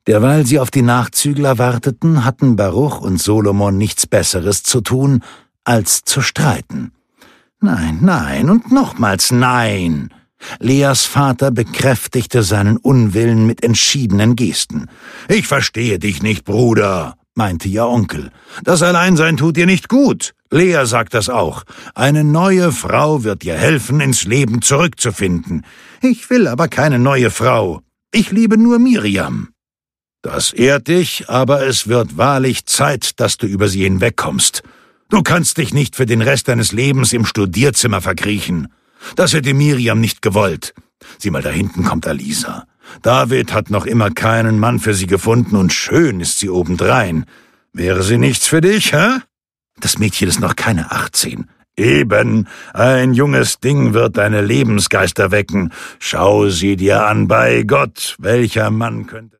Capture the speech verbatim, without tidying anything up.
Derweil sie auf die Nachzügler warteten, hatten Baruch und Solomon nichts Besseres zu tun, als zu streiten. Nein, nein und nochmals nein. Leas Vater bekräftigte seinen Unwillen mit entschiedenen Gesten. »Ich verstehe dich nicht, Bruder«, meinte ihr Onkel. »Das Alleinsein tut dir nicht gut. Lea sagt das auch. Eine neue Frau wird dir helfen, ins Leben zurückzufinden. Ich will aber keine neue Frau. Ich liebe nur Miriam.« »Das ehrt dich, aber es wird wahrlich Zeit, dass du über sie hinwegkommst. Du kannst dich nicht für den Rest deines Lebens im Studierzimmer verkriechen. Das hätte Miriam nicht gewollt. Sieh mal, da hinten kommt Alisa. David hat noch immer keinen Mann für sie gefunden und schön ist sie obendrein. Wäre sie nichts für dich, hä? Das Mädchen ist noch keine achtzehn. Eben, ein junges Ding wird deine Lebensgeister wecken. Schau sie dir an, bei Gott, welcher Mann könnte...